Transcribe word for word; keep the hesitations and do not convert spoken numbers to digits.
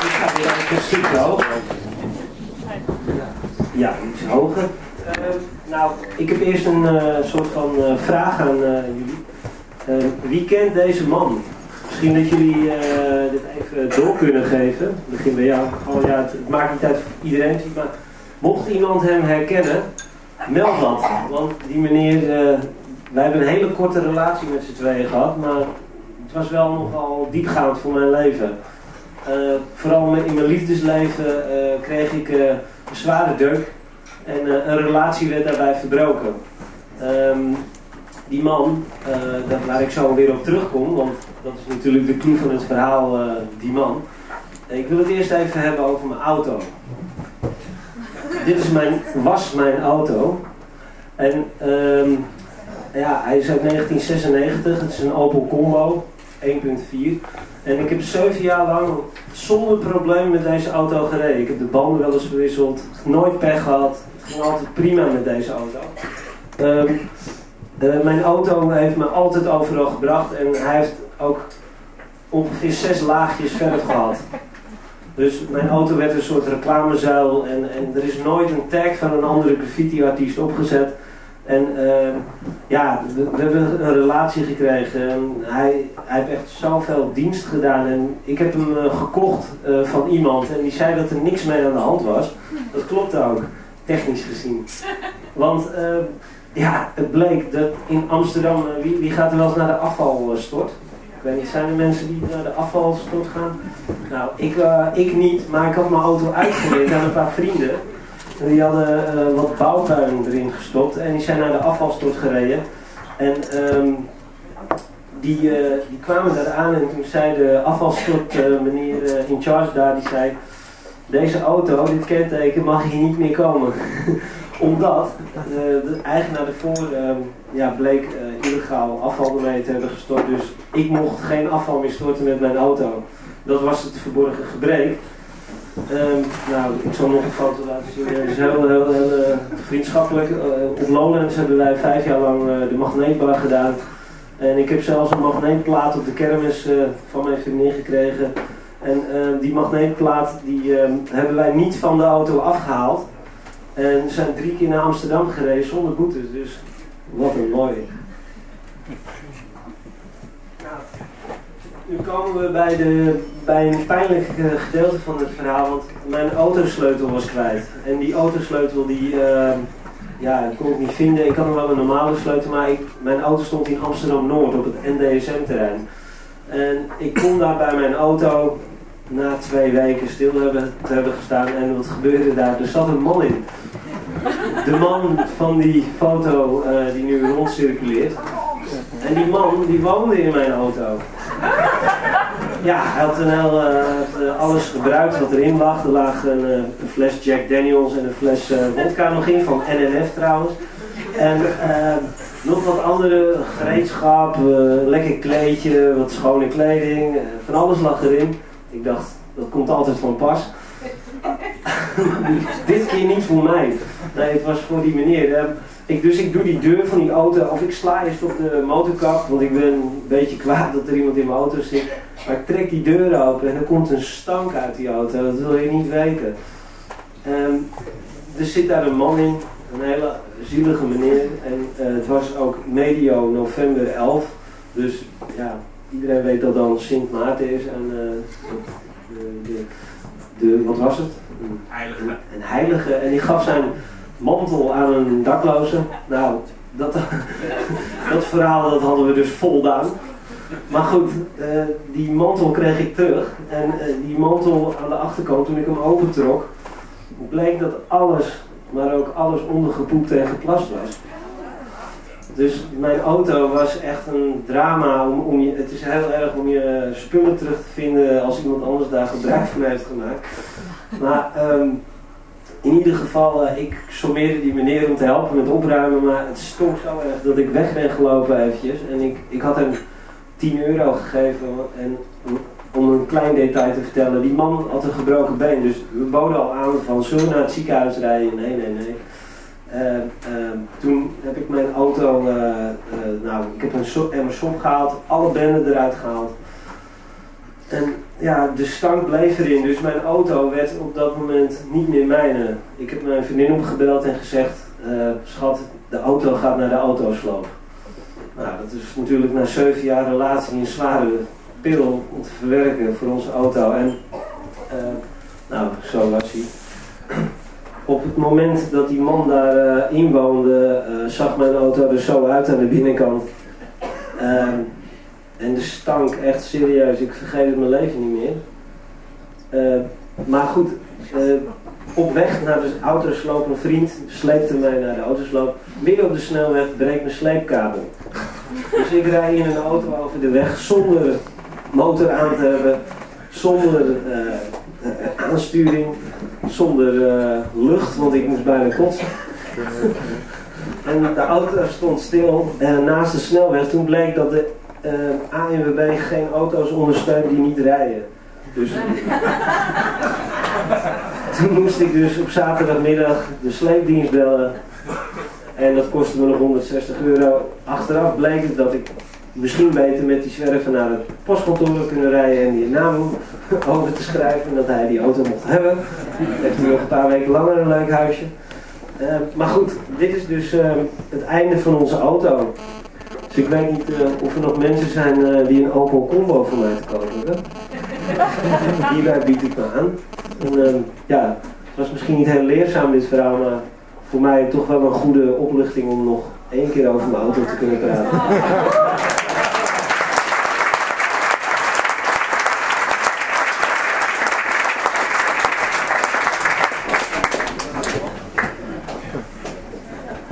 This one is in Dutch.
Ik ga weer even een stukje hoger. Ja, iets hoger. Uh, nou, ik heb eerst een uh, soort van uh, vraag aan uh, jullie. Uh, wie kent deze man? Misschien dat jullie uh, dit even door kunnen geven. Ik begin bij jou. Oh, ja, het, het maakt niet uit of iedereen ziet, maar mocht iemand hem herkennen, meld dat. Want die meneer, uh, wij hebben een hele korte relatie met z'n tweeën gehad, maar het was wel nogal diepgaand voor mijn leven. Uh, vooral in mijn liefdesleven uh, kreeg ik uh, een zware deuk en uh, een relatie werd daarbij verbroken. Um, die man, uh, daar, waar ik zo weer op terugkom, want dat is natuurlijk de clue van het verhaal, uh, die man. Uh, ik wil het eerst even hebben over mijn auto. Dit is mijn, was mijn auto. En um, ja, hij is uit negentien zesennegentig, het is een Opel Combo, één punt vier. En ik heb zeven jaar lang zonder probleem met deze auto gereden. Ik heb de banden wel eens verwisseld, nooit pech gehad. Het ging altijd prima met deze auto. Um, uh, mijn auto heeft me altijd overal gebracht en hij heeft ook ongeveer zes laagjes verf gehad. Dus mijn auto werd een soort reclamezuil en, en er is nooit een tag van een andere graffiti-artiest opgezet. En uh, ja, we, we hebben een relatie gekregen. En hij, hij heeft echt zoveel dienst gedaan. En ik heb hem uh, gekocht uh, van iemand en die zei dat er niks mee aan de hand was. Dat klopt ook, technisch gezien. Want uh, ja, het bleek dat in Amsterdam, uh, wie, wie gaat er wel eens naar de afvalstort? Ik weet niet, zijn er mensen die naar de afvalstort gaan? Nou, ik, uh, ik niet, maar ik had mijn auto uitgeleend aan een paar vrienden. Die hadden uh, wat bouwpuin erin gestopt en die zijn naar de afvalstort gereden. En um, die, uh, die kwamen daar aan en toen zei de afvalstort uh, meneer uh, in charge daar, die zei: deze auto, dit kenteken mag hier niet meer komen. Omdat uh, de eigenaar ervoor uh, ja, bleek uh, illegaal afval ermee te hebben gestort. Dus ik mocht geen afval meer storten met mijn auto. Dat was het verborgen gebrek. Um, nou, ik zal nog een foto laten zien. Het is heel, heel, heel uh, vriendschappelijk. Uh, op Lowlands hebben wij vijf jaar lang uh, de magneetbar gedaan. En ik heb zelfs een magneetplaat op de kermis uh, van mijn vriendin gekregen. En uh, die magneetplaat die, uh, hebben wij niet van de auto afgehaald. En we zijn drie keer naar Amsterdam gereden zonder boetes. Dus wat een mooi. Nu komen we bij, de, bij een pijnlijk uh, gedeelte van het verhaal, want mijn autosleutel was kwijt. En die autosleutel die, uh, ja, kon ik niet vinden. Ik had nog wel een normale sleutel, maar ik, mijn auto stond in Amsterdam-Noord op het N D S M-terrein. En ik kom daar bij mijn auto na twee weken stil hebben, te hebben gestaan en wat gebeurde daar? Er zat een man in. De man van die foto uh, die nu rondcirculeert. En die man die woonde in mijn auto. Ja, hij had, een heel, uh, had uh, alles gebruikt wat erin lag. Er lag een, uh, een fles Jack Daniels en een fles uh, vodka nog in, van N N F trouwens. En uh, nog wat andere gereedschap, uh, lekker kleedje, wat schone kleding, uh, van alles lag erin. Ik dacht, dat komt altijd van pas. Dit keer niet voor mij. Nee, het was voor die meneer. Uh, Ik, dus ik doe die deur van die auto, of ik sla eerst op de motorkap, want ik ben een beetje kwaad dat er iemand in mijn auto zit. Maar ik trek die deur open en er komt een stank uit die auto, dat wil je niet weten. Um, er zit daar een man in, een hele zielige meneer. En uh, het was ook medio november elf, dus ja, iedereen weet dat dan Sint Maarten is. En uh, de, de, de, wat was het? Een heilige. Een, een heilige, en die gaf zijn mantel aan een dakloze. Nou, dat, dat verhaal dat hadden we dus voldaan. Maar goed, uh, die mantel kreeg ik terug. En uh, die mantel aan de achterkant, toen ik hem opentrok, bleek dat alles, maar ook alles ondergepoept en geplast was. Dus mijn auto was echt een drama. Om, om je, het is heel erg om je spullen terug te vinden als iemand anders daar gebruik van heeft gemaakt. Maar um, in ieder geval, uh, ik sommeerde die meneer om te helpen met opruimen, maar het stonk zo erg dat ik weg ben gelopen eventjes. En ik, ik had hem tien euro gegeven en om een klein detail te vertellen, die man had een gebroken been, dus we boden al aan van zullen we naar het ziekenhuis rijden? Nee, nee, nee. Uh, uh, toen heb ik mijn auto, uh, uh, nou, ik heb een so- emmer sop gehaald, alle benden eruit gehaald. En ja, de stank bleef erin, dus mijn auto werd op dat moment niet meer mijne. Ik heb mijn vriendin opgebeld en gezegd, uh, schat, de auto gaat naar de autosloop. Nou, dat is natuurlijk na zeven jaar relatie een zware pil om te verwerken voor onze auto. En uh, nou, zo was hij. Op het moment dat die man daar uh, inwoonde, uh, zag mijn auto er zo uit aan de binnenkant. Uh, en de stank, echt serieus, ik vergeet het mijn leven niet meer. Uh, maar goed, uh, op weg naar de autosloop, een vriend sleepte mij naar de autosloop. Midden op de snelweg breekt mijn sleepkabel. Dus ik rij in een auto over de weg zonder motor aan te hebben, zonder uh, uh, aansturing, zonder uh, lucht, want ik moest bijna kotsen. En de auto stond stil uh, naast de snelweg. Toen bleek dat de uh, A N W B geen auto's ondersteunt die niet rijden. Dus toen moest ik dus op zaterdagmiddag de sleepdienst bellen. En dat kostte me nog honderdzestig euro. Achteraf bleek het dat ik misschien beter met die zwerver naar het postkantoor kunnen rijden en die naam over te schrijven. En dat hij die auto mocht hebben. Dan heeft hij nog een paar weken langer een leuk huisje. Uh, maar goed, dit is dus uh, het einde van onze auto. Dus ik weet niet uh, of er nog mensen zijn uh, die een Opel Combo voor mij te kopen hebben. Hierbij bied ik me aan. En, uh, ja, het was misschien niet heel leerzaam dit verhaal, maar voor mij toch wel een goede opluchting om nog één keer over mijn auto te kunnen praten.